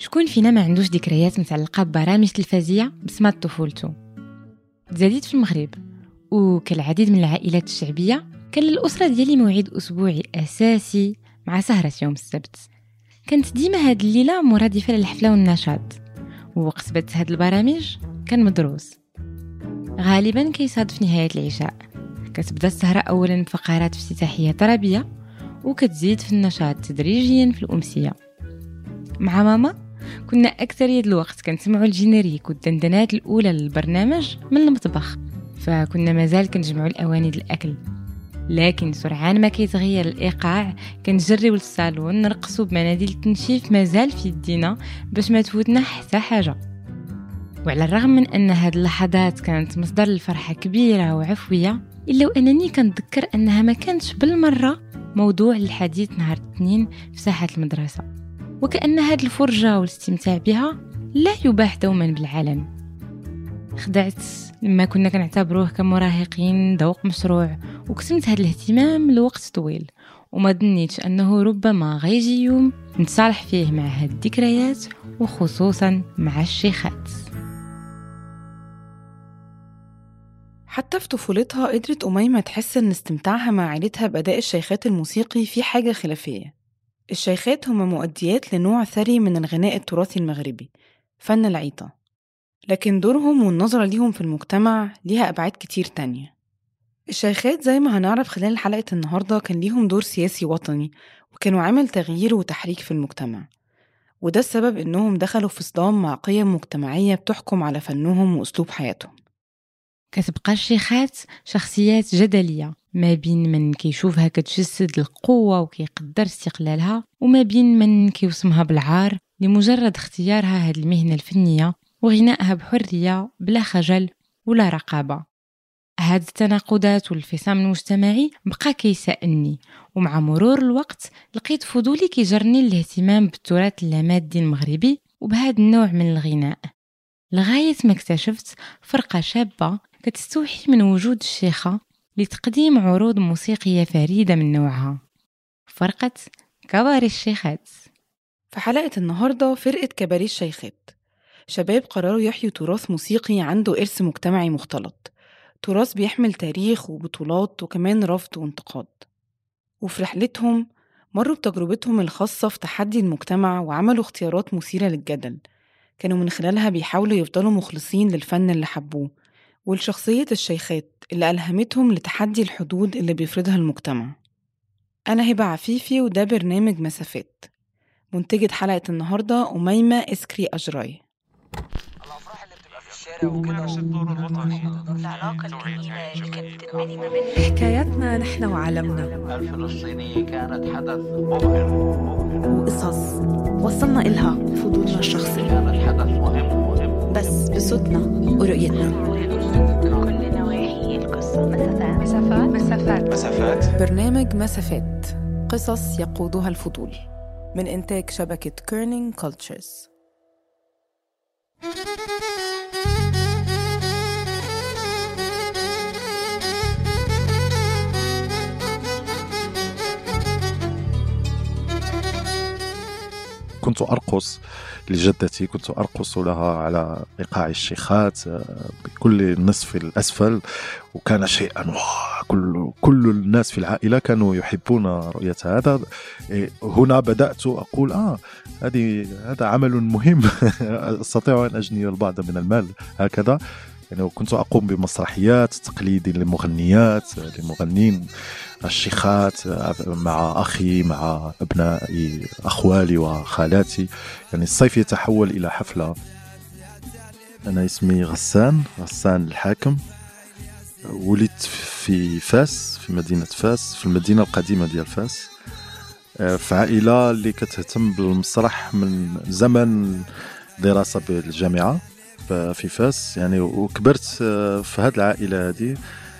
شكون فينا ما عندوش ذكريات متعلقة ببرامج تلفزية بسمات طفولته؟ تزاديت في المغرب، وكالعديد من العائلات الشعبية كان للأسرة ديالي موعد أسبوعي أساسي مع سهرة يوم السبت. كانت ديما هاد الليلة مرادفة للحفلة والنشاط، ووقت بدت هاد البرامج كان مدروس. غالبا كيصادف نهاية العشاء، كتبدا السهرة أولا بفقرات افتتاحية طربية، وكتزيد في النشاط تدريجيا في الأمسية. مع ماما كنا أكثرية الوقت كنسمعوا الجينيريك والدندنات الأولى للبرنامج من المطبخ، فكنا مازال كنجمعوا الأواني الأكل. لكن سرعان ما كيتغير الإيقاع كنجريو للصالون نرقصوا بمناديل التنشيف مازال في يدينا باش ما تفوتنا حتى حاجة. وعلى الرغم من أن هذه اللحظات كانت مصدر الفرحة كبيرة وعفوية، إلا وأنني كنتذكر أنها ما كانتش بالمرة موضوع للحديث نهار الاثنين في ساحة المدرسة، وكأن هذه الفرجة والاستمتاع بها لا يباح دوما بالعلن. خدعت لما كنا كنعتبروه كمراهقين ذوق مشروع، وكتمت هذا الاهتمام لوقت طويل، وما ظنيتش أنه ربما غيجي يوم نتصالح فيه مع هذه الذكريات، وخصوصا مع الشيخات. حتى في طفولتها قدرت أميمة تحس أن استمتاعها مع عائلتها بأداء الشيخات الموسيقي في حاجة خلافية. الشيخات هم مؤديات لنوع ثري من الغناء التراثي المغربي، فن العيطة، لكن دورهم والنظرة ليهم في المجتمع ليها أبعاد كتير تانية. الشيخات زي ما هنعرف خلال حلقة النهاردة كان ليهم دور سياسي وطني، وكانوا عامل تغيير وتحريك في المجتمع، وده السبب إنهم دخلوا في صدام مع قيم مجتمعية بتحكم على فنهم وأسلوب حياتهم. كتبقى الشيخات شخصيات جدلية ما بين من كيشوفها كتجسد القوة وكيقدر استقلالها، وما بين من كيوصمها بالعار لمجرد اختيارها هذه المهنة الفنية وغنائها بحرية بلا خجل ولا رقابة. هذه التناقضات والانفصام المجتمعي بقى كيسألني، ومع مرور الوقت لقيت فضولي كيجرني الاهتمام بالتراث اللامادي المغربي وبهذا النوع من الغناء، لغاية ما اكتشفت فرقة شابة كتستوحي من وجود الشيخة لتقديم عروض موسيقية فريدة من نوعها، فرقة كباري الشيخات. في حلقة النهاردة فرقة كباري الشيخات، شباب قرروا يحيوا تراث موسيقي عنده إرث مجتمعي مختلط، تراث بيحمل تاريخ وبطولات وكمان رفض وانتقاد. وفي رحلتهم مروا بتجربتهم الخاصة في تحدي المجتمع، وعملوا اختيارات مثيرة للجدل كانوا من خلالها بيحاولوا يفضلوا مخلصين للفن اللي حبوه والشخصية الشيخات اللي ألهمتهم لتحدي الحدود اللي بيفرضها المجتمع. أنا هبة عفيفي، وده برنامج مسافات. منتجة حلقة النهاردة أميمة إسكري أجراي. الأفراح اللي بتبقى في الشارع وكده الدور الوطني، العلاقة الجميلة اللي كانت بتجمعني ما بين حكاياتنا نحن وعالمنا. الفلسطينية كانت حدث مبهر وقصص وصلنا إلها فضولنا الشخصي، كانت حدث مهم بس بصوتنا ورؤيتنا. كل نواحي القصة. مسافات. برنامج مسافات، قصص يقودها الفضول، من إنتاج شبكة كيرنينج كولتشرز. كنت أرقص لجدتي، كنت أرقص لها على إيقاع الشيخات بكل النصف الأسفل، وكان شيئا كل الناس في العائلة كانوا يحبون رؤية هذا. هنا بدأت أقول هذا عمل مهم أستطيع أن أجني البعض من المال هكذا. يعني كنت أقوم بمسرحيات تقليدي للمغنين الشيخات مع أخي، مع أبناء أخوالي وخالاتي. يعني الصيف يتحول إلى حفلة. أنا اسمي غسان الحاكم، ولدت في فاس، في مدينة فاس، في المدينة القديمة ديال فاس، في عائلة اللي كتهتم بالمسرح من زمن دراسة بالجامعة في فاس. يعني وكبرت في هذه العائلة هذه،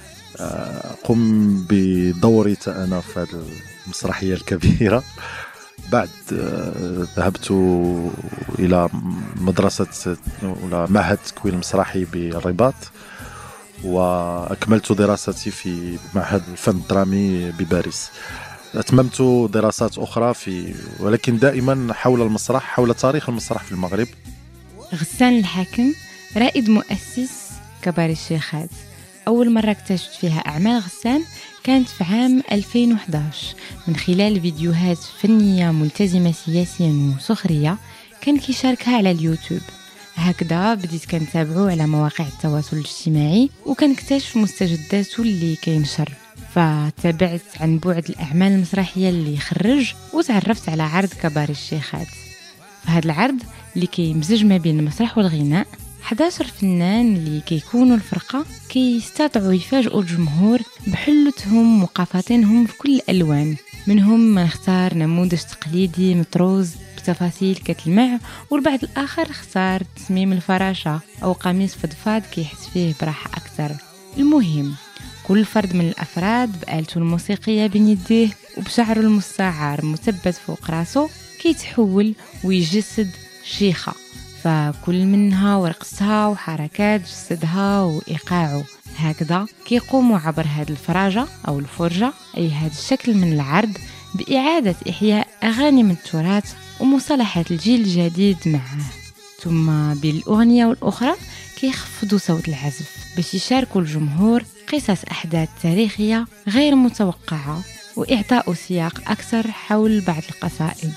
قم بدوري أنا في هذه المسرحية الكبيرة. بعد ذهبت إلى مدرسة ولا معهد تكوين المسرحي بالرباط، وأكملت دراستي في معهد الفن الدرامي بباريس. أتممت دراسات أخرى ولكن دائما حول المسرح، حول تاريخ المسرح في المغرب. غسان الحاكم رائد مؤسس كباري الشيخات. أول مرة اكتشفت فيها أعمال غسان كانت في عام 2011 من خلال فيديوهات فنية ملتزمة سياسيا وسخرية كان كيشاركها على اليوتيوب. هكذا بديت كنتابعو على مواقع التواصل الاجتماعي وكنكتشف مستجداته اللي كينشر، فتابعت عن بعد الأعمال المسرحية اللي خرج وتعرفت على عرض كباري الشيخات. في هذا العرض اللي كيمزج ما بين المسرح والغناء 11 فنان اللي كيكونوا الفرقة كيستطيعوا يفاجئوا الجمهور بحلتهم وقفاتينهم في كل الألوان. منهم ما اختار نموذج تقليدي مطروز بتفاصيل كتلمع، والبعض الآخر اختار تصميم الفراشة أو قميص فضفاض كيحس فيه براحة أكثر. المهم كل فرد من الأفراد بآلته الموسيقية بين يديه وبشعره المستعار مثبت فوق راسه كيتحول ويجسد شيخة، فكل منها ورقصها وحركات جسدها وإيقاعه. هكذا كيقوموا عبر هذه الفراجة أو الفرجة أي هذا الشكل من العرض بإعادة إحياء أغاني من التراث ومصطلحات الجيل الجديد معه، ثم بالأغنية والأخرى كيخفضوا صوت العزف باش يشاركوا الجمهور قصص أحداث تاريخية غير متوقعة وإعطاء سياق أكثر حول بعض القصائد.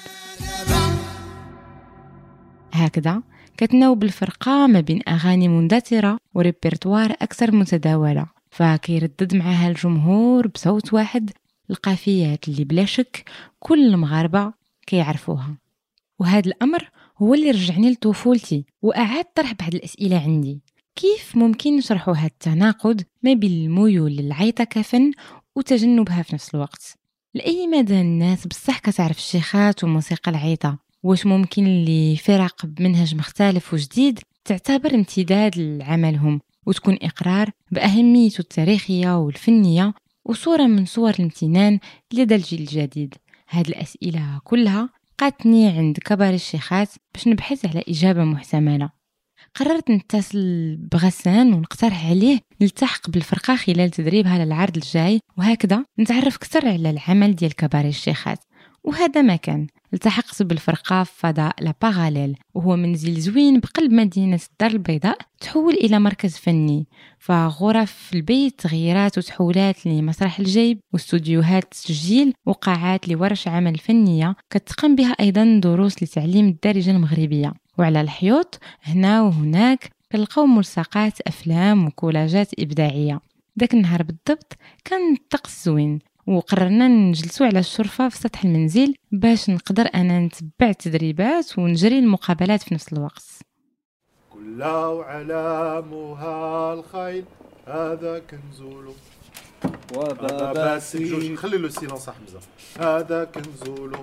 هكذا كتناوب الفرقة ما بين أغاني مندثرة وريبرتوار أكثر متداولة، فكيردد معها الجمهور بصوت واحد القافيات اللي بلا شك كل المغاربة كيعرفوها. وهذا الأمر هو اللي رجعني لطفولتي وأعاد طرح بعض الأسئلة عندي. كيف ممكن نشرحوا هذا التناقض ما بين الميول للعيطة كفن وتجنبها في نفس الوقت؟ لأي مدى الناس بصح كتعرف الشيخات وموسيقى العيطة؟ واش ممكن اللي فرق بمنهج مختلف وجديد تعتبر امتداد لعملهم وتكون إقرار بأهميته التاريخية والفنية وصورة من صور الامتنان لدى الجيل الجديد؟ هذه الأسئلة كلها قاتني عند كباري الشيخات باش نبحث على إجابة محتملة. قررت نتصل بغسان ونقترح عليه نلتحق بالفرقة خلال تدريبها للعرض الجاي، وهكذا نتعرف أكثر على العمل ديال كباري الشيخات. وهذا ما كان. التحقت بالفرقة في فضاء لا باراليل، وهو منزل زوين بقلب مدينة الدار البيضاء تحول إلى مركز فني، فغرف البيت تغييرات وتحولات لمسرح الجيب واستوديوهات تسجيل وقاعات لورش عمل فنية كتقام بها أيضا دروس لتعليم الدارجة المغربية. وعلى الحيوط هنا وهناك كنلقاو ملصقات أفلام وكولاجات إبداعية. ذاك النهار بالضبط كان الطقس زوين، وقررنا نجلسوا على الشرفة في سطح المنزل باش نقدر أنا نتبع التدريبات ونجري المقابلات في نفس الوقت. كلها وعلامها الخيل هذا كنزولو وبابا سيدي خلي له سيلونس حمزة هذا كنزولو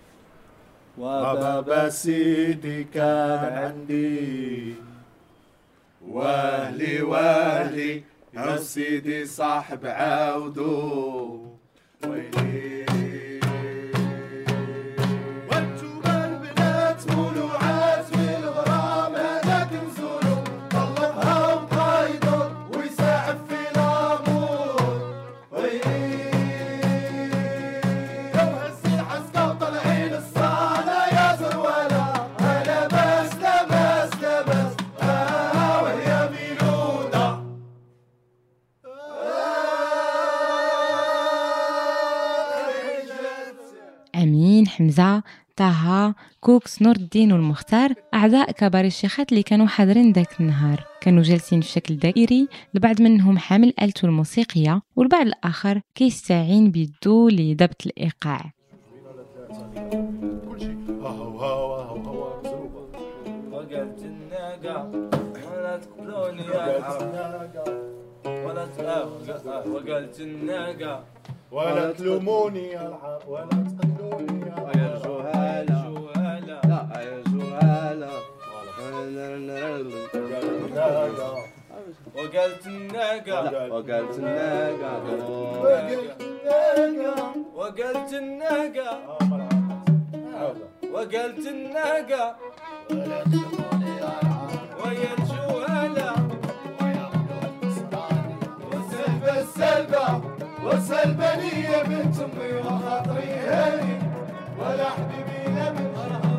وبابا سيدي كان عندي واهلي يا سيدي صاحب عاودو ويلي وانتم البنات مولوعات والغرام هذاك نزولو طلقها وقايدو ويساعد في الامور ويلي لو هزي الحسكه وطلعين الصاله يا زروالة لا باس لا باس لا باس وهي ميلوده أمين، حمزة، طه، كوكس، نور الدين والمختار أعضاء كباري الشيخات اللي كانوا حاضرين ذاك النهار. كانوا جالسين في شكل دائري، البعض منهم حامل آلته الموسيقية والبعض الآخر كيستعين بيدو لضبط الإيقاع. وقلت الناقة ولا تقبلوني يا العرب وقلت الناقة ولا تلوموني يا الحق ولا تقتلوني يا جهالة لا يا جهالة وقلت الناقة وقلت الناقة وقلت الناقة وقلت الناقة ولا تلوموني يا الحق ويا الجهالة وسلبة واسأل بنية بنت أمي وخاطري هاني ولا حبيبي لا من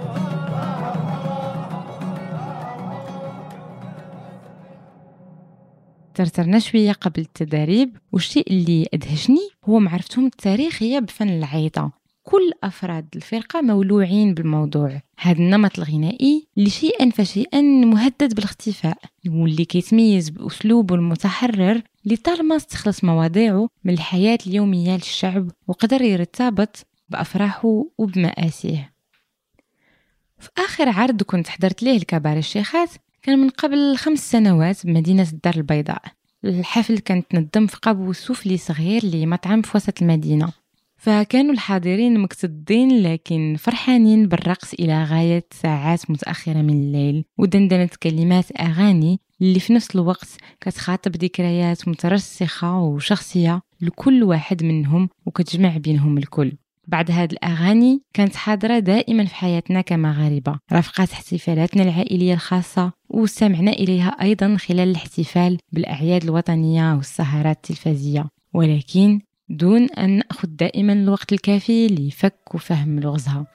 ترترنا شوية قبل التدريب، والشيء اللي أدهشني هو معرفتهم التاريخية بفن العيطة. كل أفراد الفرقة مولوعين بالموضوع. هذا النمط الغنائي اللي شيئا فشيئا مهدد بالاختفاء، واللي كيتميز بأسلوبه المتحرر اللي طالما استخلص مواضيعه من الحياة اليومية للشعب وقدر يرتبط بأفراحه وبمآسيه. في آخر عرض كنت حضرت ليه الكباري الشيخات كان من قبل 5 سنوات بمدينة الدار البيضاء. الحفل كان تنظم في قبو سفلي صغير لمطعم في وسط المدينة، فكانوا الحاضرين مكتظين لكن فرحانين بالرقص إلى غاية ساعات متأخرة من الليل، ودندنة كلمات أغاني اللي في نفس الوقت كتخاطب ذكريات مترسخة وشخصية لكل واحد منهم وكتجمع بينهم الكل. بعد هذه الأغاني كانت حاضرة دائما في حياتنا كمغاربة، رافقات احتفالاتنا العائلية الخاصة، واستمعنا إليها أيضا خلال الاحتفال بالأعياد الوطنية والسهرات التلفزية، ولكن دون أن نأخذ دائما الوقت الكافي لفك وفهم لغزها.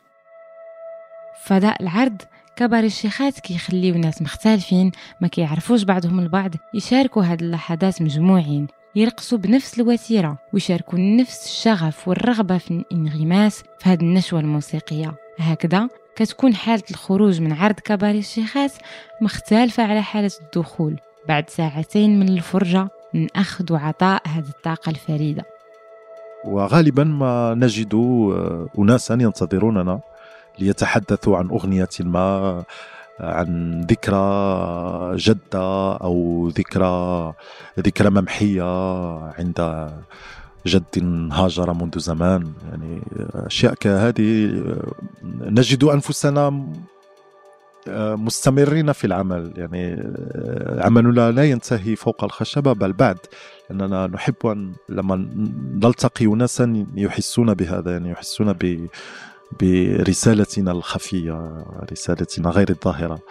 فضاء العرض كباري الشيخات كيخليو ناس مختلفين ما كيعرفوش بعضهم البعض يشاركوا هذه اللحظات مجموعين، يرقصوا بنفس الوتيرة ويشاركوا نفس الشغف والرغبة في الانغماس في هذه النشوة الموسيقية. هكذا كتكون حالة الخروج من عرض كباري الشيخات مختلفة على حالة الدخول بعد ساعتين من الفرجة من أخذ وعطاء هذه الطاقة الفريدة. وغالبا ما نجد أناسا ينتظروننا ليتحدثوا عن أغنية ما، عن ذكرى جدة أو ذكرى ممحية عند جد هاجر منذ زمان. يعني أشياء كهذه نجد أنفسنا مستمرين في العمل، يعني عملنا لا ينتهي فوق الخشبة بل بعد، لأننا نحب أن لما نلتقي ناسا يحسون بهذا، يعني يحسون برسالتنا الخفية، رسالتنا غير الظاهرة،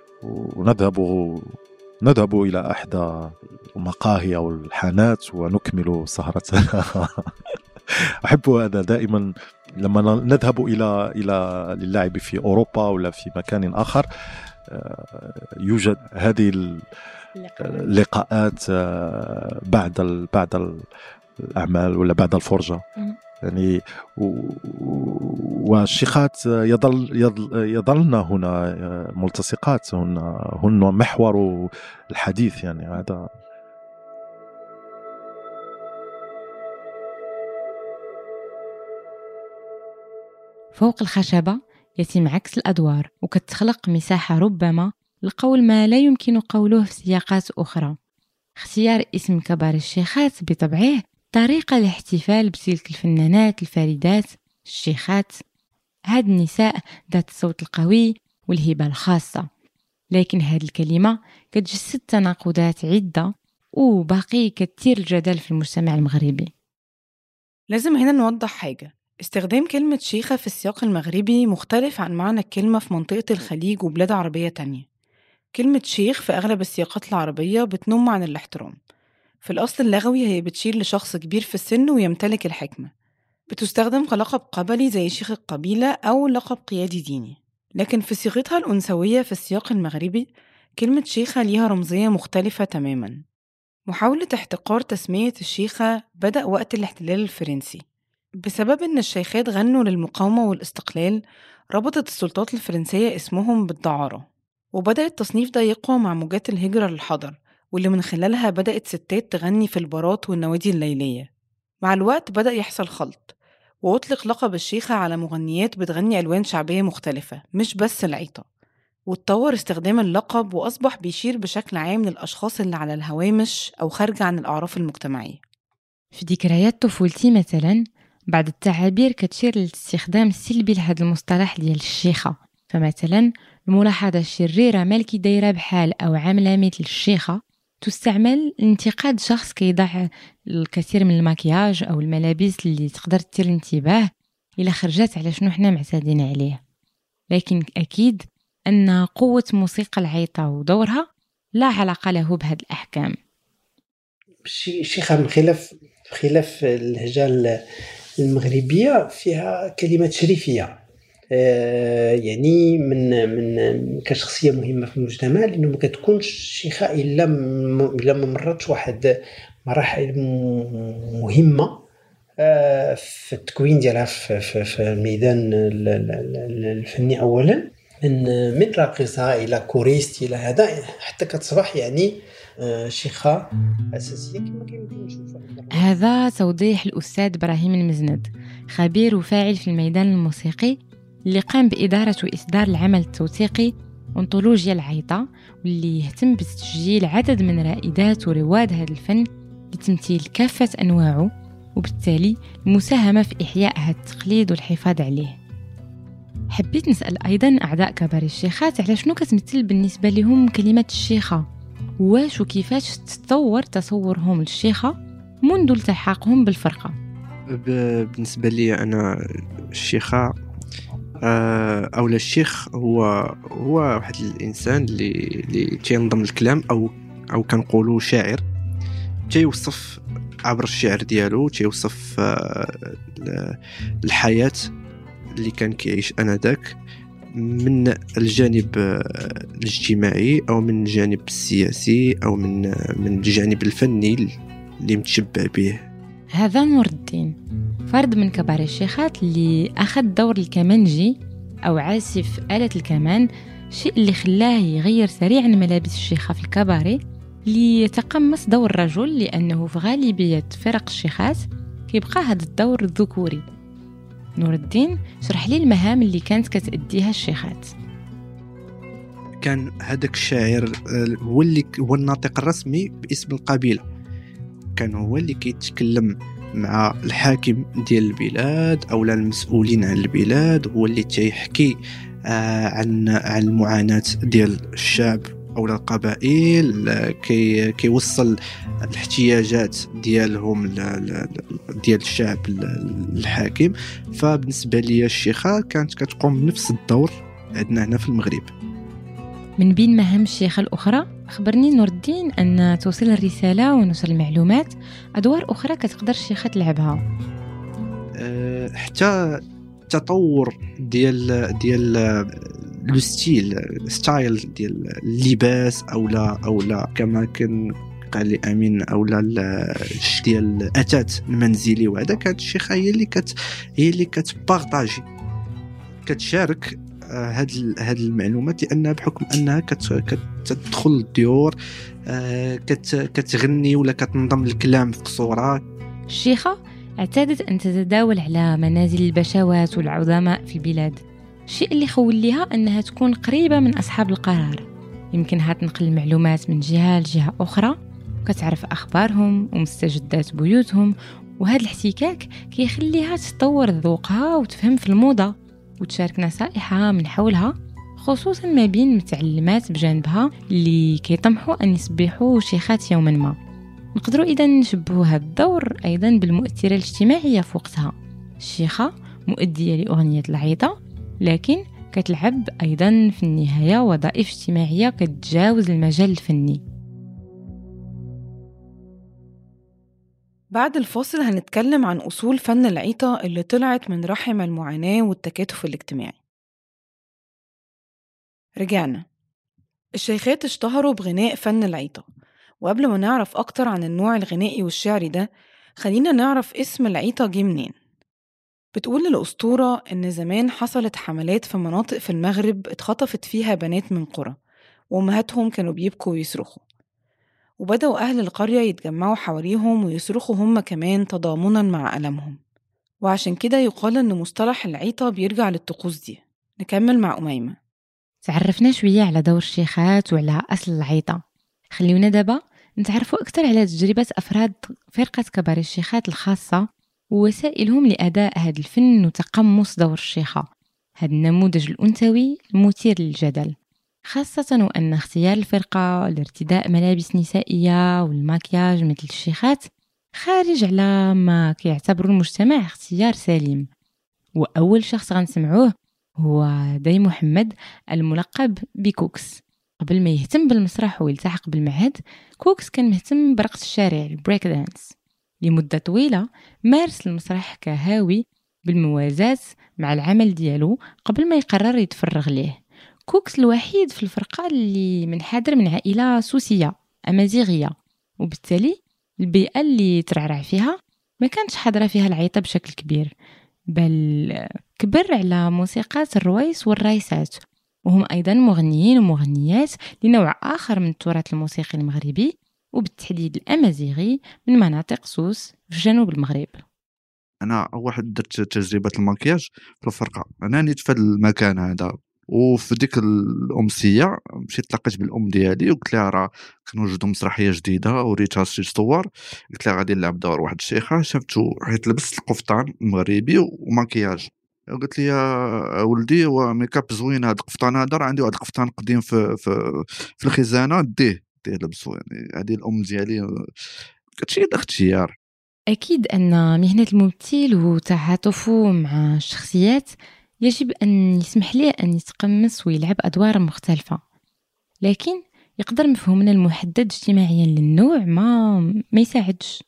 ونذهب إلى أحدى المقاهي أو الحانات ونكمل سهرتنا. أحب هذا دائما لما نذهب إلى للعب في أوروبا ولا في مكان آخر، يوجد هذه اللقاءات بعد الأعمال ولا بعد الفرجة. يعني والشيخات يظلن هنا ملتصقات، هن محور الحديث. يعني هذا فوق الخشبة يتم عكس الأدوار، وكتخلق مساحة ربما لقول ما لا يمكن قوله في سياقات أخرى. اختيار اسم كبار الشيخات بطبعه طريقة لاحتفال بتلك الفنانات الفريدات الشيخات، هاد النساء ذات الصوت القوي والهبة الخاصة. لكن هاد الكلمة كتجسد تناقضات عدة وباقي كثير الجدل في المجتمع المغربي. لازم هنا نوضح حاجة، استخدام كلمة شيخة في السياق المغربي مختلف عن معنى الكلمة في منطقة الخليج وبلاد عربية تانية. كلمة شيخ في أغلب السياقات العربية بتنم عن الاحترام، في الأصل اللغوي هي بتشير لشخص كبير في السن ويمتلك الحكمة، بتستخدم كلقب قبلي زي شيخ القبيلة أو لقب قيادي ديني. لكن في صيغتها الأنثوية في السياق المغربي كلمة شيخة ليها رمزية مختلفة تماماً. محاولة احتقار تسمية الشيخة بدأ وقت الاحتلال الفرنسي بسبب أن الشيخات غنوا للمقاومة والاستقلال، ربطت السلطات الفرنسية اسمهم بالدعارة، وبدأ التصنيف ده يقوى مع موجات الهجرة للحضر، واللي من خلالها بدأت ستات تغني في البارات والنوادي الليلية. مع الوقت بدأ يحصل خلط، وأطلق لقب الشيخة على مغنيات بتغني ألوان شعبية مختلفة مش بس العيطة، واتطور استخدام اللقب وأصبح بيشير بشكل عام للأشخاص اللي على الهوامش أو خارجة عن الأعراف المجتمعية. في ذكريات طفولتي مثلا بعض التعابير كتشير للاستخدام السلبي لهذا المصطلح ديال الشيخة، فمثلا الملاحظة الشريرة مالكي دايرة بحال أو عاملة مثل الشيخة تستعمل لانتقاد شخص كيضع الكثير من المكياج أو الملابس اللي تقدر تثير الانتباه إلى خرجات على شنو حنا معتادين عليه. لكن أكيد أن قوة موسيقى العيطة ودورها لا علاقة له بهذه الأحكام. الشيخة بخلاف اللهجة المغربية فيها كلمات شريفية، يعني من كشخصية مهمة في المجتمع، لأنه ما كتكونش شيخة إلا ما مرتش واحد مراحل مهمة في التكوين ديالها في الميدان الفني أولا، من راقصة إلى كوريست إلى هذا، حتى كتصبح يعني شيخة أساسية كما كيمكن نشوفوا. هذا توضيح الأستاذ إبراهيم المزند، خبير وفاعل في الميدان الموسيقي، اللي قام بإدارة وإصدار العمل التوثيقي أنطولوجيا العيطة، واللي يهتم بتسجيل عدد من رائدات ورواد هذا الفن لتمثيل كافة أنواعه، وبالتالي المساهمة في إحياء هذا التقليد والحفاظ عليه. حبيت نسأل أيضا أعضاء كباري الشيخات على شنو كتمثل بالنسبة لهم كلمة الشيخة، واش وكيفاش تطور تصورهم للشيخة منذ التحاقهم بالفرقة. بالنسبة لي أنا الشيخة أو الشيخ هو واحد الإنسان اللي تينظم الكلام أو كنقولوا شاعر، تيوصف عبر الشعر ديالو تيوصف الحياة اللي كان كيعيش أنذاك من الجانب الاجتماعي أو من الجانب السياسي أو من الجانب الفني اللي متشبع به. هذا نور الدين، فرد من كبار الشيخات اللي أخذ دور الكمانجي أو عازف آلة الكمان، شيء اللي خلاه يغير سريعا ملابس الشيخة في الكباري ليتقمص دور الرجل، لأنه في غالبية فرق الشيخات كيبقى هذا الدور الذكوري. نور الدين شرح لي المهام اللي كانت كتأديها الشيخات. كان هذاك الشاعر هو الناطق الرسمي باسم القبيلة، كان هو اللي كيتكلم مع الحاكم ديال البلاد أو المسؤولين عن البلاد، هو اللي تيحكي عن المعاناة ديال الشعب أو القبائل، كيوصل الاحتياجات ديالهم ديال الشعب الحاكم. فبالنسبة لي الشيخة كانت كتقوم بنفس الدور عندنا هنا في المغرب. من بين مهام الشيخة الأخرى، أخبرني نور الدين أن توصيل الرسالة ونشر المعلومات أدوار أخرى كتقدر الشيخة تلعبها. حتى تطور ديال لو ستايل ديال اللباس او لا كما كان قال لي امين او لا ديال الاثاث المنزلي، وهذا كانت الشيخه هي اللي كتبارطاجي كتشارك هاد المعلومات، لانها بحكم انها كتدخل الديور كتغني ولا كتنظم الكلام في صوره. الشيخه اعتادت ان تتداول على منازل البشوات والعظماء في البلاد، الشيء اللي خول لها أنها تكون قريبة من أصحاب القرار، يمكنها تنقل المعلومات من جهة لجهة أخرى، وكتعرف أخبارهم ومستجدات بيوتهم، وهذا الاحتكاك كيخليها تطور ذوقها وتفهم في الموضة وتشارك نصائحها من حولها، خصوصا ما بين متعلمات بجانبها اللي كيطمحوا أن يصبحوا شيخات يوما ما. نقدروا إذا نشبهوا هذا الدور أيضا بالمؤثرة الاجتماعية في وقتها. الشيخة مؤدية لأغنية العيطة، لكن كتلعب أيضا في النهاية وظائف اجتماعية كتجاوز المجال الفني. بعد الفاصل هنتكلم عن أصول فن العيطة اللي طلعت من رحم المعاناة والتكاتف الاجتماعي. رجعنا. الشيخات اشتهروا بغناء فن العيطة، وقبل ما نعرف أكتر عن النوع الغنائي والشعري ده، خلينا نعرف اسم العيطة جه منين. بتقول الأسطورة إن زمان حصلت حملات في مناطق في المغرب اتخطفت فيها بنات من قرى، وأمهاتهم كانوا بيبكوا ويصرخوا، وبدأوا أهل القرية يتجمعوا حواليهم ويصرخوا هم كمان تضامنا مع ألمهم، وعشان كده يقال إن مصطلح العيطة بيرجع للطقوس دي. نكمل مع أميمة. تعرفنا شوية على دور الشيخات وعلى أصل العيطة، خليونا دابا نتعرفوا أكثر على تجربة أفراد فرقة كبار الشيخات الخاصة ووسائلهم لأداء هذا الفن وتقمص دور الشيخة، هذا النموذج الأنثوي المثير للجدل، خاصة وأن اختيار الفرقة لارتداء ملابس نسائية والماكياج مثل الشيخات خارج على ما كيعتبر المجتمع اختيار سليم. وأول شخص غنسمعوه هو داي محمد الملقب بكوكس، قبل ما يهتم بالمسرح ويلتحق بالمعهد، كوكس كان مهتم برقص الشارع البريك دانس. لمدة طويلة مارس المسرح كهاوي بالموازاة مع العمل ديالو قبل ما يقرر يتفرغ ليه. كوكس الوحيد في الفرقة اللي منحدر من عائلة سوسية أمازيغية، وبالتالي البيئة اللي ترعرع فيها ما كانتش حاضرة فيها العيطة بشكل كبير، بل كبر على موسيقى الرويس والرايسات، وهم أيضا مغنيين ومغنيات لنوع آخر من التراث الموسيقي المغربي، وبالتحديد الأمازيغي من مناطق سوس في جنوب المغرب. انا اول واحد درت تجربه المكياج في الفرقه، انا نيت في هذا المكان هذا، وفي ديك الامسيه مشيت تلاقيت بالام ديالي وقلت لها راه كنوجدوا مسرحيه جديده وريتها شي صور، قلت لها غادي نلعب دور واحد الشيخه شفتو حيت لبست القفطان المغربي ومكياج، قلت لي يا ولدي هو ميكاب زوين هذا القفطان هذا، راه عندي واحد القفطان قديم في الخزانه ديه لبسو. يعني هذه الام ديالي كتشي اختيار. أكيد أن مهنة الممثل وتعاطفه مع الشخصيات يجب أن يسمح له أن يتقمص ويلعب أدوار مختلفة، لكن يقدر مفهومنا المحدد اجتماعيا للنوع ما يساعدش.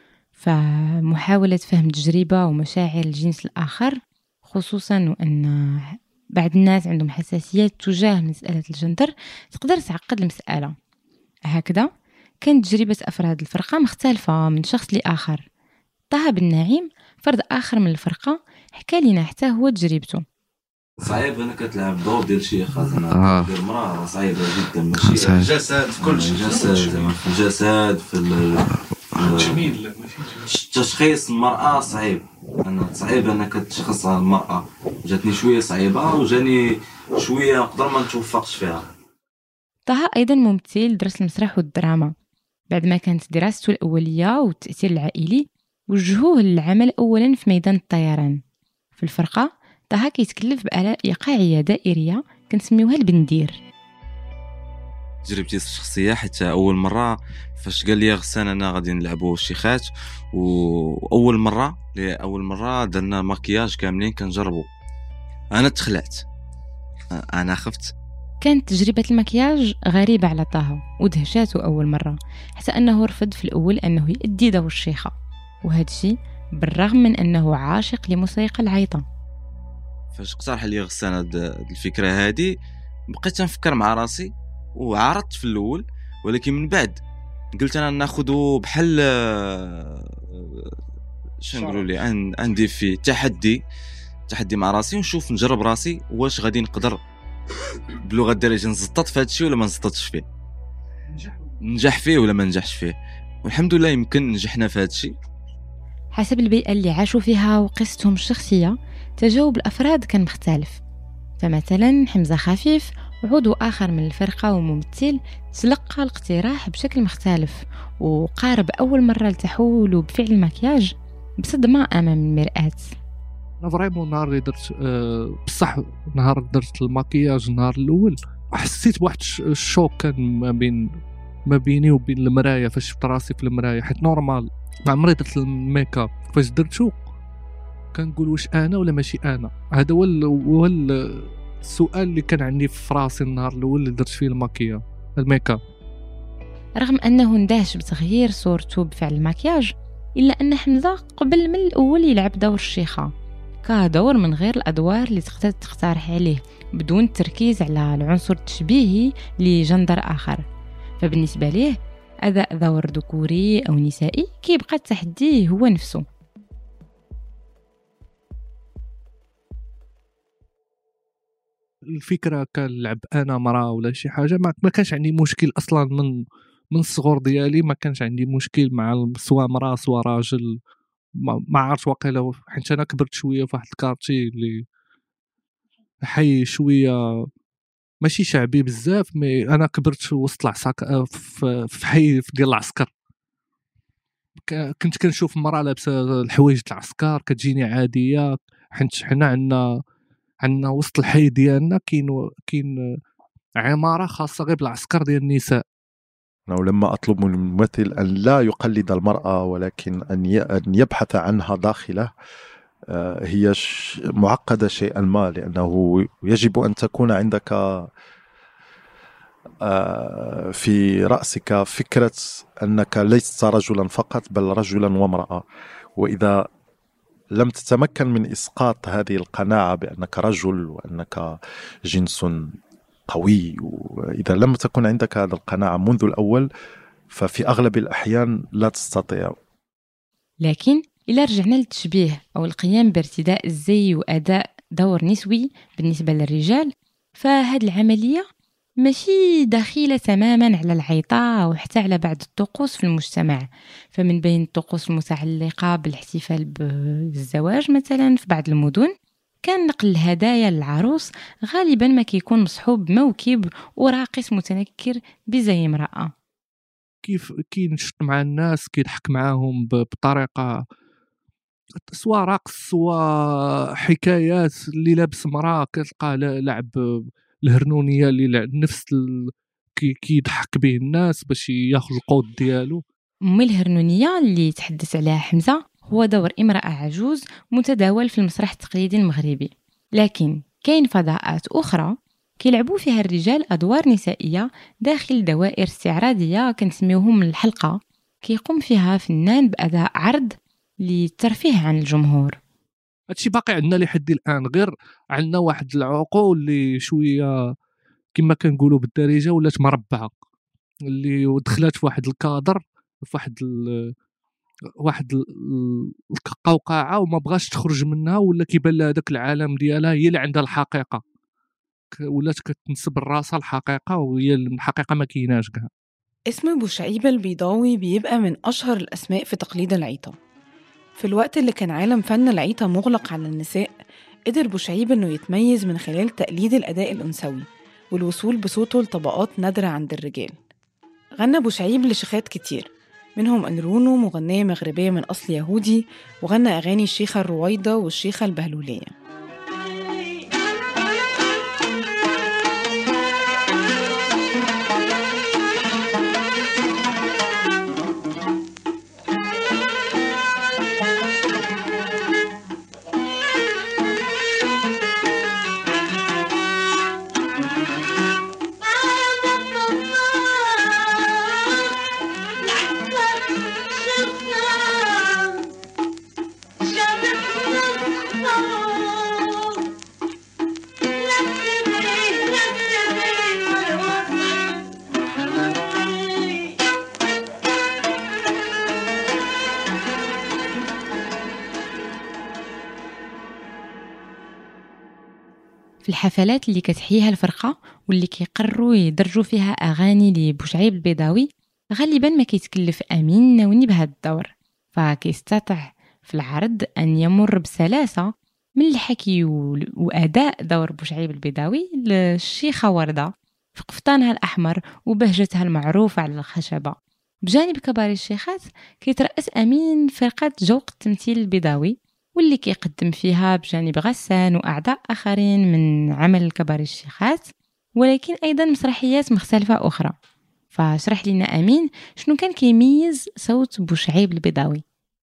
فمحاولة فهم تجربة ومشاعر الجنس الآخر، خصوصا وأن بعض الناس عندهم حساسيات تجاه مسألة الجندر، تقدر تعقد المسألة. هكذا كانت تجربة أفراد الفرقة مختلفة من شخص لآخر. طه بن نعيم فرد آخر من الفرقة حكى لنا حتى هو تجربته. صعيب أنا كتلعب دور ديال شيخ أنا دير مرأة صعيبة جدا، ماشي جسد في كل شيء، جسد في الجسد في التشميل، تشخيص المرأة صعيب. أنا صعيب أنك تشخص المرأة، جاتني شوية صعيبة وجاني شوية نقدر ما نتوفقش فيها. طه أيضا ممثل، درس المسرح والدراما. بعد ما كانت دراسته الأولية والتأثير العائلي وجهوه للعمل أولا في ميدان الطيران. في الفرقة طه كيتكلف بآلة إيقاعية دائرية كنسميوها البندير. تجربتي الشخصية حتى أول مرة فاش قال لي غسان أنا غادي نلعبوا الشيخات، وأول مرة درنا ماكياج كاملين كنجربوا، أنا تخلعت، أنا خفت. كانت تجربة المكياج غريبة على طه ودهشاته أول مرة، حتى أنه رفض في الأول أنه يؤدي دور الشيخة، وهذا الشيء بالرغم من أنه عاشق لموسيقى العيطة. فاش اقترح لي غسان هاد الفكرة هذه بقيت نفكر مع راسي وعارضت في الأول، ولكن من بعد قلت أنا ناخده بحال شنقولوا لي عندي في تحدي مع راسي، ونشوف نجرب راسي واش غادي نقدر بلغة الدارجة نزطط في هذا الشيء ولا ما نزططش فيه، ننجح فيه ولا ما ننجحش فيه. والحمد لله يمكن نجحنا في هذا الشيء. حسب البيئة اللي عاشوا فيها وقصتهم الشخصية، تجاوب الأفراد كان مختلف. فمثلا حمزة خفيف عضو آخر من الفرقة وممثل تلقى الاقتراح بشكل مختلف، وقارب أول مرة لتحوله بفعل المكياج بصدمة أمام المرآة. أنا فريمون نهار اللي درت بصح نهار درت المكياج النهار الأول حسيت بواحد الشوك كان ما بيني وبين المراية. فاش شفت راسي في المراية حيت نورمال ما عمري درت الميكاب، فاش درتو كنقول واش أنا ولا ماشي أنا. هذا هو السؤال اللي كان عندي في راسي النهار الأول اللي درت فيه الميكاب. رغم أنه اندهش بتغيير صورته بفعل المكياج، إلا أن حمزة قبل من الأول يلعب دور الشيخة كدور من غير الأدوار اللي تقدر تقترح عليه بدون التركيز على العنصر التشبيهي لجندر آخر. فبالنسبة ليه أداء دور ذكوري أو نسائي كيبقى التحدي هو نفسه. الفكرة كنلعب أنا مرأة ولا شي حاجة ما كانش عندي مشكل أصلا. من الصغر ديالي ما كانش عندي مشكل مع سواء مرأة سواء راجل. ما عارف واقيلا حيت أنا كبرت شوية في واحد الكارتي اللي حي شوية ماشي شعبي بزاف، مي أنا كبرت وسط العساكر في حي ديال العسكر. كنت كنشوف مرأة لابسة الحوايج العسكر كتجيني عادية، حيت حنا عندنا وسط الحي ديالنا كاين عمارة خاصة غير بالعسكر ديال النساء. ولما أطلب من الممثل أن لا يقلد المرأة ولكن أن يبحث عنها داخله، هي معقدة شيئا ما، لأنه يجب أن تكون عندك في رأسك فكرة أنك ليست رجلا فقط بل رجلا وامرأة، وإذا لم تتمكن من إسقاط هذه القناعة بأنك رجل وأنك جنس قوي، وإذا لم تكن عندك هذه القناعة منذ الأول ففي أغلب الأحيان لا تستطيع. لكن إلا رجعنا للتشبيه أو القيام بارتداء الزي وأداء دور نسوي بالنسبة للرجال، فهذه العملية ماشي داخلة تماما على العيطة وحتى على بعض الطقوس في المجتمع. فمن بين الطقوس المتعلقة بالاحتفال بالزواج مثلا في بعض المدن، كان نقل الهدايا للعروس غالبا ما كيكون مصحوب بموكب وراقص متنكر بزي امرأة. كيف كينشط مع الناس، كيضحك معاهم بطريقة سواء رقص سواء حكايات، اللي لابس مرأة كتلقى لعب الهرنونية اللي نفس كيضحك به الناس باش ياخذ القود ديالو. الهرنونية اللي تحدث عليها حمزة هو دور امرأة عجوز متداول في المسرح التقليدي المغربي، لكن كاين فضاءات أخرى كيلعبوا فيها الرجال أدوار نسائية داخل دوائر استعراضية كنسميوهم الحلقة، كيقوم فيها فنان بأداء عرض للترفيه عن الجمهور. هادشي باقي عندنا لحد الآن، غير عندنا واحد العقول اللي شوية كما كنقولوا بالدارجة ولات مربعة، اللي دخلات في واحد الكادر في واحد القوقعة وما بغاش تخرج منها، ولا كيبان لها داك العالم ديالها هي اللي عندها الحقيقة، ولات كتنسب راسها الحقيقة وهي الحقيقة ما كايناش كاع. اسم بوشعيبة البيضاوي بيبقى من أشهر الأسماء في تقليد العيطة. في الوقت اللي كان عالم فن العيطة مغلق على النساء، قدر بوشعيبة إنه يتميز من خلال تقليد الأداء الأنثوي والوصول بصوته لطبقات نادرة عند الرجال. غنى بوشعيب لشيخات كتير، منهم أنرونو مغنية مغربية من أصل يهودي، وغنى أغاني الشيخة الرويضة والشيخة البهلولية. في الحفلات اللي كتحييها الفرقة واللي كيقرروا يدرجوا فيها أغاني لبوشعيب البيضاوي، غالبا ما كيتكلف أمين الناوني بهذا الدور، فكيستطيع في العرض أن يمر بسلاسة من الحكي وأداء دور بوشعيب البيضاوي للشيخة وردة في قفطانها الأحمر وبهجتها المعروفة على الخشبة. بجانب كبار الشيخات كيترأس أمين فرقة جوق التمثيل البيضاوي، واللي كيقدم فيها بجانب غسان وأعضاء آخرين من عمل كبار الشيخات، ولكن أيضا مسرحيات مختلفة أخرى. فاشرح لنا أمين شنو كان كيميز صوت بوشعيب البيضاوي.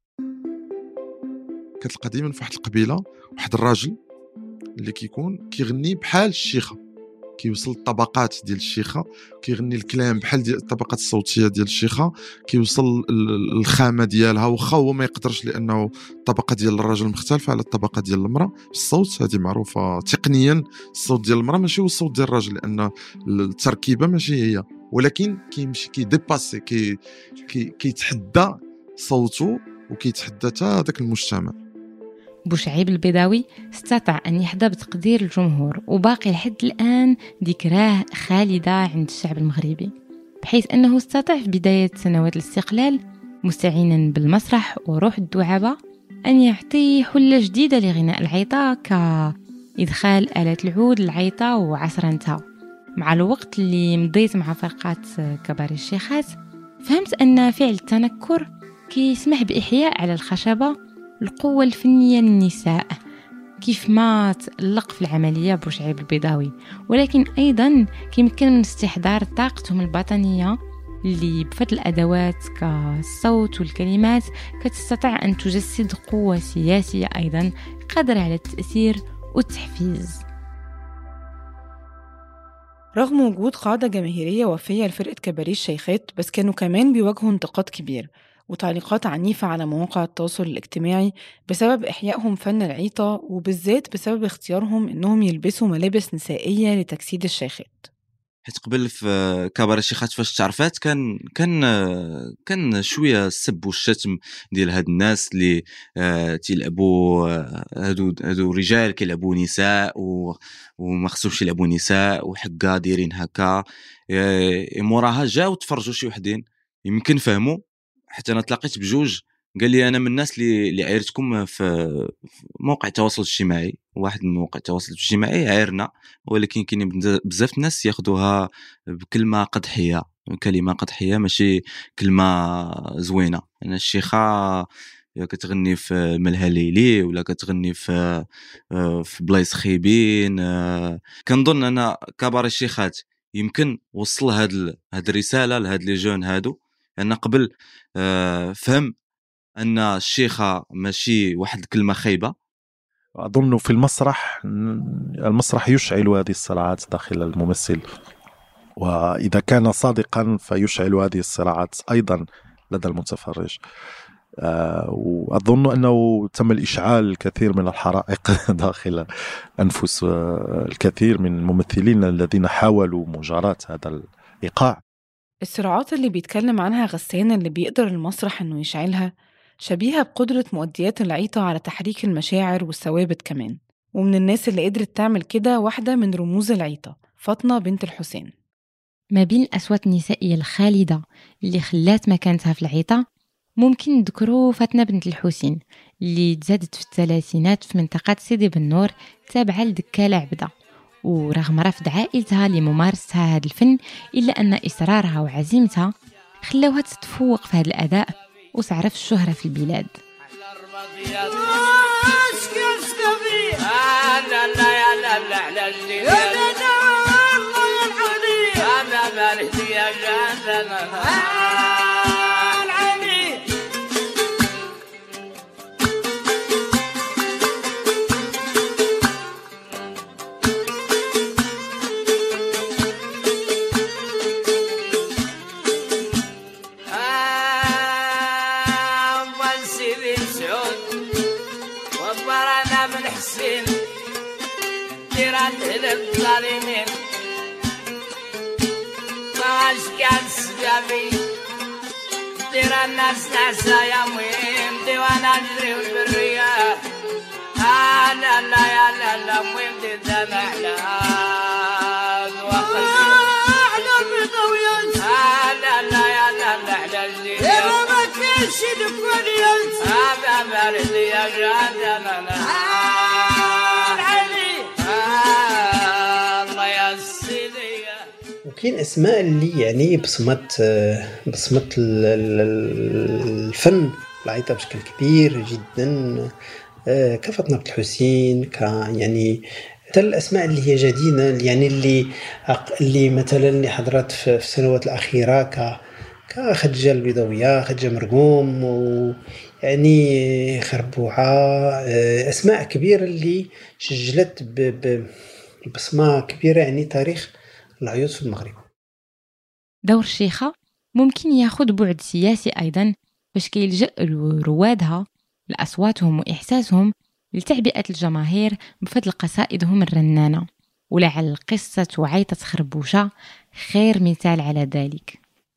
كتلقى ديما في واحد القبيلة واحد الراجل اللي كيكون كيغني بحال الشيخة، كيوصل الطبقات ديال الشيخة، كيغني الكلام بحال ديال الطبقات الصوتيه ديال الشيخة، كيوصل الخامه ديالها واخا هو ما يقدرش لانه الطبقه ديال الرجل مختلفه على الطبقه ديال المراه. الصوت هذه معروفه تقنيا، الصوت ديال المراه ماشي هو الصوت ديال الرجل لان التركيبه ماشي هي، ولكن كيمشي كيديباسي كيتحدى صوته وكيتحدى حتى هذاك المجتمع. بوشعيب البيضاوي استطاع أن يحظى بتقدير الجمهور، وباقي لحد الآن ذكراه خالدة عند الشعب المغربي، بحيث أنه استطاع في بداية سنوات الاستقلال مستعينا بالمسرح وروح الدعابة أن يعطي حلة جديدة لغناء العيطة، كإدخال آلات العود للعيطة وعصرنتها. مع الوقت اللي مضيت مع فرقات كبار الشيخات فهمت أن فعل التنكر كيسمح بإحياء على الخشبة القوة الفنية للنساء كيف ما تألق في العملية بوشعيب البيضاوي، ولكن أيضا كيمكن من استحضار طاقتهم الباطنية اللي بفضل الأدوات كالصوت والكلمات كتستطيع أن تجسد قوة سياسية أيضا قادرة على التأثير والتحفيز. رغم وجود قاعدة جماهيرية وفية لفرقة كباريه الشيخات، بس كانوا كمان بيواجهوا انتقاد كبير وتعليقات عنيفة على مواقع التواصل الاجتماعي بسبب إحيائهم فن العيطة، وبالذات بسبب اختيارهم إنهم يلبسوا ملابس نسائية لتجسيد الشيخات. حيت قبل في كباري الشيخات فاش تعرفات كان شويه السب والشتم ديال هاد الناس اللي تيلعبوا هادو رجال كيلعبوا نساء وما خصوش يلعبوا نساء وحكا دايرين هكا. موراها جاو تفرجوا شي وحدين يمكن فهموا. حتى انا تلاقيت بجوج قال لي انا من الناس اللي عايرتكم في موقع التواصل الاجتماعي، واحد من مواقع التواصل الاجتماعي عايرنا، ولكن كاين بزاف الناس ياخذوها بكلمه قدحيه، كلمه قدحيه ماشي كلمه زوينه. انا الشيخه كتغني في ملهى ليلي ولا كتغني في بلايص خايبين. كنظن انا كبار الشيخات يمكن وصل هاد الرساله لهاد لي جون هادو، لان قبل فهم ان الشيخه ماشي واحد الكلمه خايبه. اظن في المسرح يشعل هذه الصراعات داخل الممثل، واذا كان صادقا فيشعل هذه الصراعات ايضا لدى المتفرج. واظن انه تم الاشعال الكثير من الحرائق داخل انفس الكثير من الممثلين الذين حاولوا مجاراة هذا الايقاع. الصراعات اللي بيتكلم عنها غسان اللي بيقدر المسرح انه يشعلها شبيهة بقدرة مؤديات العيطة على تحريك المشاعر والثوابت كمان. ومن الناس اللي قدرت تعمل كده واحدة من رموز العيطة، فاطمة بنت الحسين. ما بين الأصوات النسائية الخالدة اللي خلات مكانتها في العيطة ممكن نذكروا فاطمة بنت الحسين اللي تزادت في الثلاثينات في منطقة سيدي بنور تابعة لدكالة عبدة، ورغم رفض عائلتها لممارستها هذا الفن إلا أن إصرارها وعزيمتها خلوها تتفوق في هذا الأداء وتعرف الشهرة في البلاد. الظالمين طاش كان سجابي دير الناس ناسا يا مهم ديوانا نجري بالرياح. لا لا يا لا لا مهم دي دمع لهاد وقت على البيضاويات. لا لا يا لا لا على الجديد ما كاينش دفونيات هذا بارد يا جانا وكاين اسماء اللي يعني بصمت الفن العيطة بشكل كبير جدا، كفاطمة بنت الحسين، يعني حتى الاسماء اللي هي جديدة يعني اللي مثلا اللي حضرت في السنوات الاخيره كخدجه البيضاويه، خدجه مرقوم، ويعني خربوعه، اسماء كبيره اللي سجلت بصمه كبيره يعني تاريخ العيوط في المغرب. دور الشيخة ممكن ياخد بعد سياسي أيضا باش كيلجأ روادها لأصواتهم وإحساسهم لتعبئة الجماهير بفضل قصائدهم الرنانة، ولعل قصة وعيطة خربوشة خير مثال على ذلك.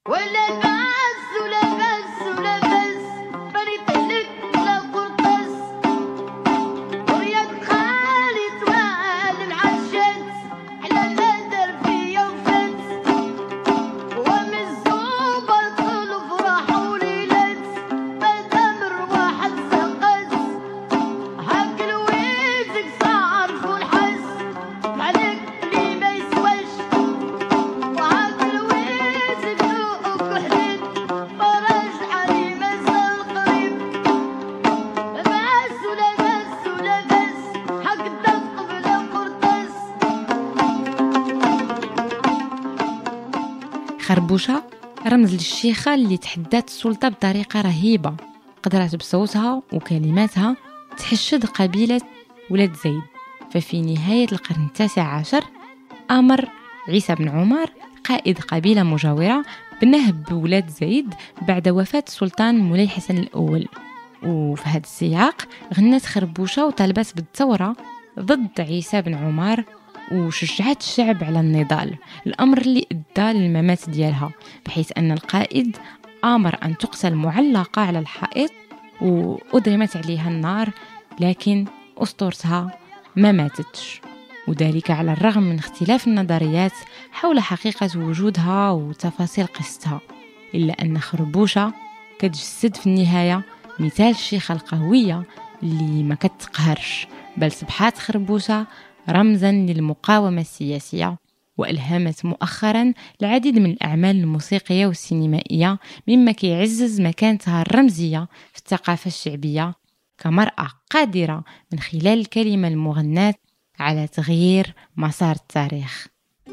خربوشة رمز للشيخة اللي تحدات السلطة بطريقة رهيبة، قدرت بصوتها وكلماتها تحشد قبيلة ولاد زيد. ففي نهاية القرن 19 أمر عيسى بن عمر قائد قبيلة مجاورة بنهب بولاد زيد بعد وفاة السلطان مولاي حسن الأول. وفي هذا السياق غنت خربوشة وطالبات بالثورة ضد عيسى بن عمر وشجعت الشعب على النضال، الأمر اللي أدى للممات ديالها، بحيث أن القائد آمر أن تقتل معلقة على الحائط وأدرمت عليها النار، لكن أسطورتها ما ماتتش، وذلك على الرغم من اختلاف النظريات حول حقيقة وجودها وتفاصيل قصتها، إلا أن خربوشة كتجسد في النهاية مثال الشيخة القوية اللي ما كتقهرش، بل صبحات خربوشة رمزاً للمقاومة السياسية، وألهمت مؤخراً العديد من الأعمال الموسيقية والسينمائية، مما كيعزز مكانتها الرمزية في الثقافة الشعبية كمرأة قادرة من خلال الكلمة المغناة على تغيير مسار التاريخ.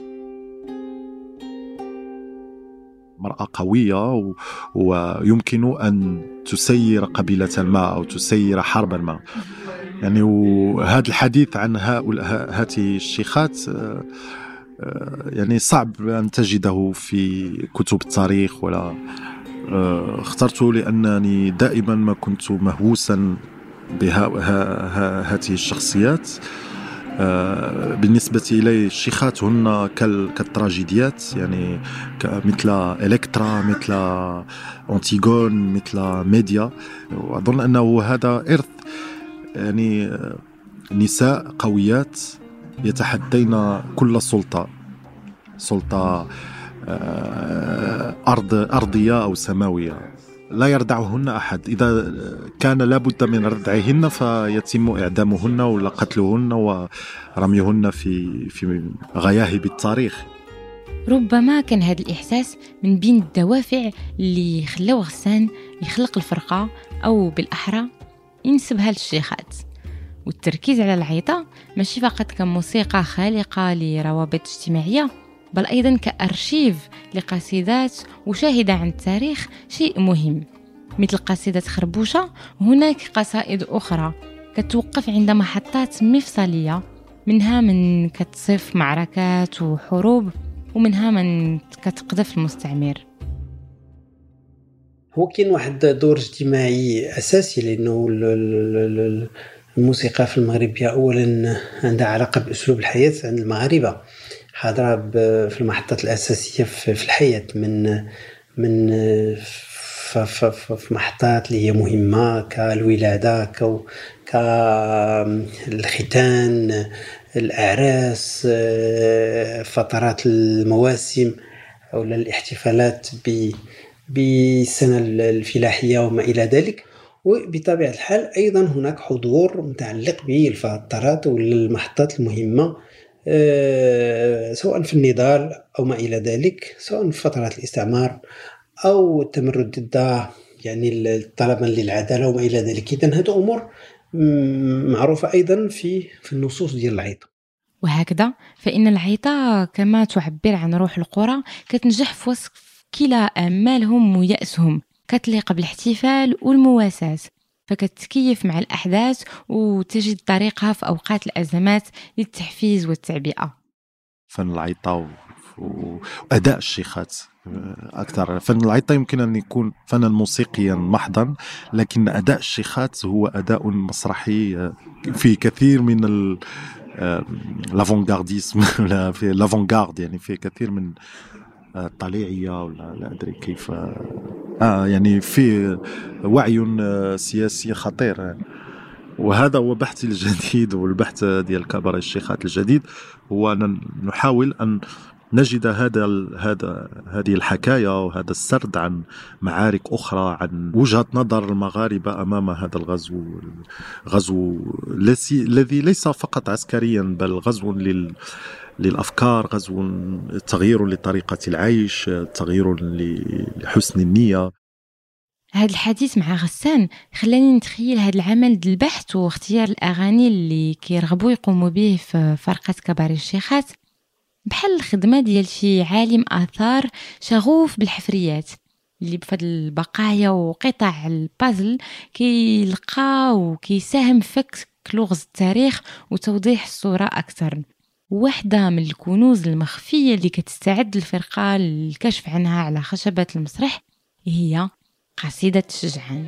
مرأة قوية ويمكن أن تسير قبيلة ما أو تسير حربا ما. يعني وهذا الحديث عن هذه الشيخات يعني صعب أن تجده في كتب التاريخ، ولا اخترته لأنني دائما ما كنت مهووسا بهذه الشخصيات. بالنسبة إلي الشيخات هن كالتراجيديات، يعني مثل إلكترا، مثل أنتيغون، مثل ميديا. وأظن أنه هذا إرث، يعني نساء قويات يتحدين كل سلطة أرضية أو سماوية، لا يردعهن أحد. إذا كان لابد من ردعهن فيتم إعدامهن ولا قتلهن ورميهن في غياهب التاريخ. ربما كان هذا الإحساس من بين الدوافع اللي خلاو غسان يخلق الفرقة، أو بالأحرى ينسبها للشيخات. والتركيز على العيطة ماشي فقط كموسيقى خالقة لروابط اجتماعية، بل أيضا كأرشيف لقصيدات وشاهدة عن التاريخ، شيء مهم. مثل قصيدة خربوشة، هناك قصائد أخرى كتوقف عند محطات مفصلية، منها من كتصف معركات وحروب، ومنها من كتقذف المستعمر. هو كاين واحد دور اجتماعي أساسي، لأنه الموسيقى في المغرب أولا عندها علاقة بأسلوب الحياة عند المغاربة، حاضرة في المحطات الأساسية في الحياة، من في محطات اللي هي مهمة كالولادة، كالختان، الأعراس، فترات المواسم أو الاحتفالات بالسنة الفلاحية وما إلى ذلك. وبطبيعة الحال أيضا هناك حضور متعلق بالفترات والمحطات المهمة، سواء في النضال أو ما إلى ذلك، سواء في فترات الاستعمار أو التمرد ضد يعني طلبا للعدالة وما إلى ذلك. إذن هذه أمور معروفة أيضا في النصوص ديال العيطة. وهكذا فإن العيطة كما تعبر عن روح القرى كتنجح في وصف كلا آمالهم ويأسهم، كتليق بالاحتفال والمواساة، فكتكيف مع الأحداث وتجد طريقها في أوقات الأزمات للتحفيز والتعبئة. فن العيطة وأداء الشيخات أكثر. فن العيطة يمكن أن يكون فنا موسيقيا محضا، لكن أداء الشيخات هو أداء مسرحي في كثير من الافونغارديسم ولا في الافونغارد، يعني في كثير من الطليعية ولا لا أدري كيف، يعني في وعي سياسي خطير. وهذا هو بحثي الجديد، والبحث ديال كبار الشيخات الجديد هو أن نحاول أن نجد هذه الحكاية وهذا السرد عن معارك أخرى، عن وجهة نظر المغاربة أمام هذا الغزو الذي ليس فقط عسكريا، بل غزو للأفكار، غزو تغيير لطريقة العيش، تغيير لحسن النية. هذا الحديث مع غسان خلاني نتخيل هذا العمل ديال البحث واختيار الأغاني اللي كيرغبوا يقوموا به في فرقة كبار الشيخات بحال الخدمة ديال شي عالم آثار شغوف بالحفريات اللي بفضل البقايا وقطع البازل كيلقى وكيساهم في فك لغز التاريخ وتوضيح الصورة أكثر. واحدة من الكنوز المخفية اللي كتستعد الفرقة للكشف عنها على خشبة المسرح هي قصيدة الشجعان.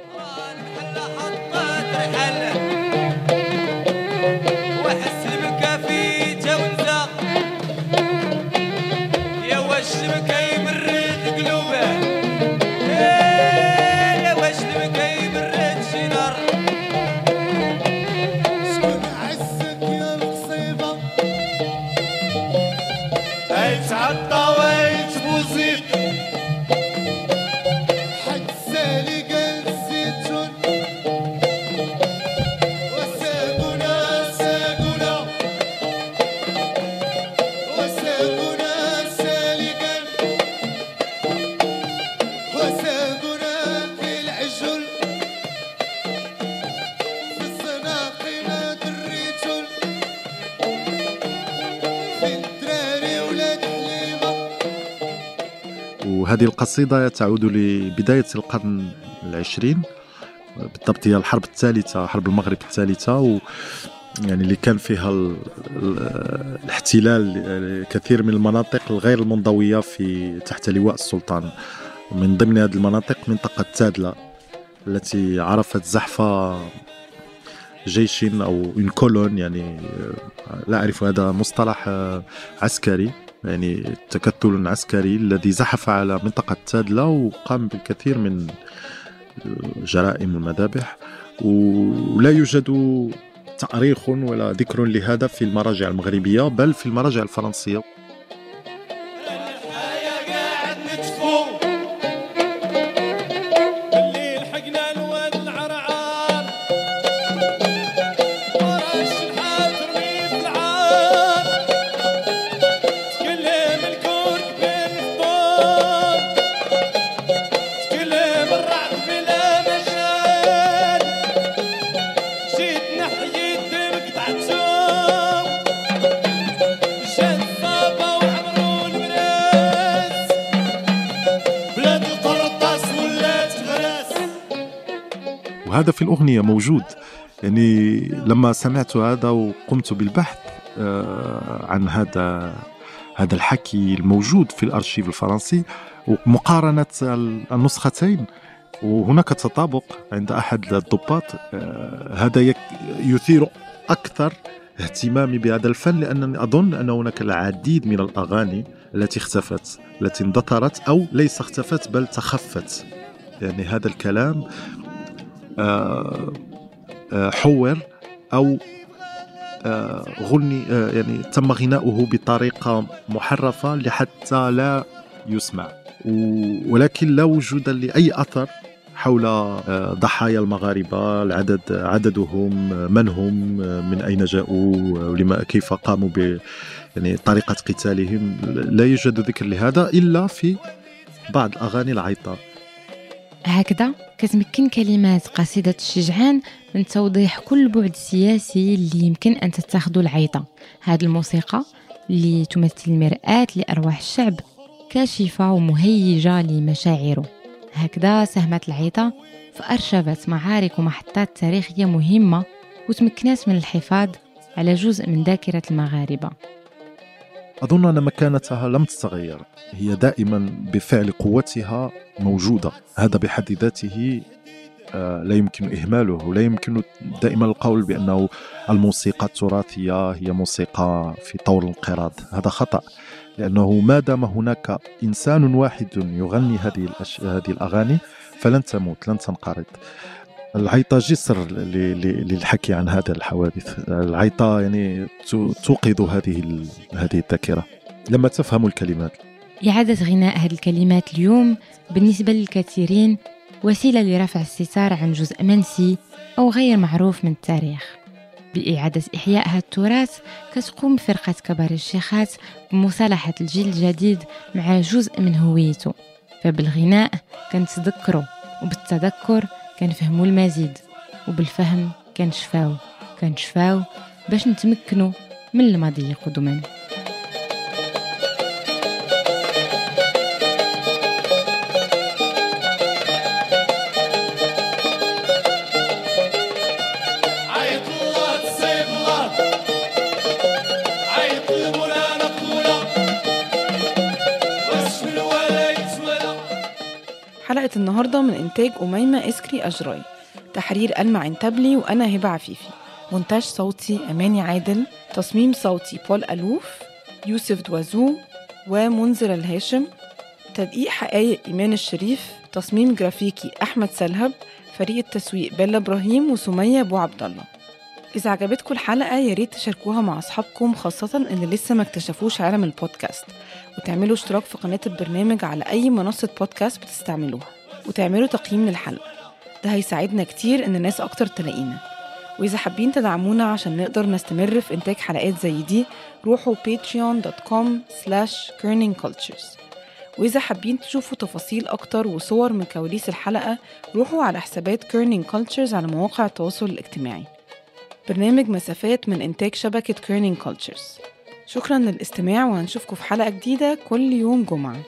وهذه القصيدة تعود لبداية القرن العشرين، بالضبط هي الحرب الثالثة، حرب المغرب الثالثة، يعني اللي كان فيها الاحتلال كثير من المناطق الغير المنضوية في تحت لواء السلطان. من ضمن هذه المناطق منطقة تادلة التي عرفت زحف جيش أو إن كولون، يعني لا أعرف هذا مصطلح عسكري، يعني تكتل عسكري الذي زحف على منطقة تادلة وقام بالكثير من جرائم المذابح، ولا يوجد تاريخ ولا ذكر لهذا في المراجع المغربية بل في المراجع الفرنسية. وهذا في الأغنية موجود. يعني لما سمعت هذا وقمت بالبحث عن هذا الحكي الموجود في الأرشيف الفرنسي ومقارنة النسختين، وهناك تطابق عند أحد الضباط، هذا يثير أكثر اهتمامي بهذا الفن، لأنني أظن أن هناك العديد من الأغاني التي اختفت، التي اندثرت أو ليس اختفت بل تخفت. يعني هذا الكلام حور أو غني، يعني تم غناؤه بطريقة محرفة لحتى لا يسمع، ولكن لا وجود لأي أثر حول ضحايا المغاربة، عددهم، من هم، من أين جاءوا، ولما كيف قاموا يعني طريقة قتالهم. لا يوجد ذكر لهذا إلا في بعض الأغاني العيطة. هكذا كتمكن كلمات قصيدة الشجعان من توضيح كل بعد سياسي اللي يمكن أن تتخذه العيطة. هذه الموسيقى اللي تمثل مرآة لأرواح الشعب، كاشفة ومهيجة لمشاعره. هكذا ساهمت العيطة في أرشفة معارك ومحطات تاريخية مهمة، وتمكنت من الحفاظ على جزء من ذاكرة المغاربة. أظن أن مكانتها لم تتغير، هي دائما بفعل قوتها موجودة. هذا بحد ذاته لا يمكن إهماله، ولا يمكن دائما القول بأنه الموسيقى التراثية هي موسيقى في طور الانقراض. هذا خطأ، لأنه ما دام هناك إنسان واحد يغني هذه الأغاني فلن تموت، لن تنقرض. العيطة جسر للحكي عن هذه الحوادث. العيطة يعني توقظ هذه الذاكرة لما تفهم الكلمات. إعادة غناء هذه الكلمات اليوم بالنسبة للكثيرين وسيلة لرفع الستار عن جزء منسي أو غير معروف من التاريخ. بإعادة إحياء هذا التراث كتقوم فرقة كبار الشيخات بمصالحة الجيل الجديد مع جزء من هويته. فبالغناء كنتذكروا، وبالتذكر كنفهموا المزيد، وبالفهم كنشفاو باش نتمكنوا من الماضي قدما. عيط الله تصيب الله، عيط حلقة النهاردة من إنتاج أميمة إسكري أجراي، تحرير ألمع عنتبلي وأنا هبة عفيفي، مونتاج صوتي أماني عادل، تصميم صوتي بول ألوف، يوسف دوازو ومنذر الهاشم، تدقيق حقائق إيمان الشريف، تصميم جرافيكي أحمد سلهب، فريق التسويق بيلا إبراهيم وسمية أبو عبد الله. إذا عجبتكم الحلقة ياريت تشاركوها مع أصحابكم، خاصة اللي لسه ما اكتشفوش عالم البودكاست، وتعملوا اشتراك في قناة البرنامج على أي منصة بودكاست بتستعملوها، وتعملوا تقييم للحلقة. ده هيساعدنا كتير إن الناس أكتر تلاقينا. وإذا حابين تدعمونا عشان نقدر نستمر في إنتاج حلقات زي دي، روحوا patreon.com/kerningcultures. وإذا حابين تشوفوا تفاصيل أكتر وصور من كواليس الحلقة، روحوا على حسابات Kerning Cultures على مواقع التواصل الاجتماعي. برنامج مسافات من إنتاج شبكة Kerning Cultures. شكراً للاستماع، وهنشوفكم في حلقة جديدة كل يوم جمعة.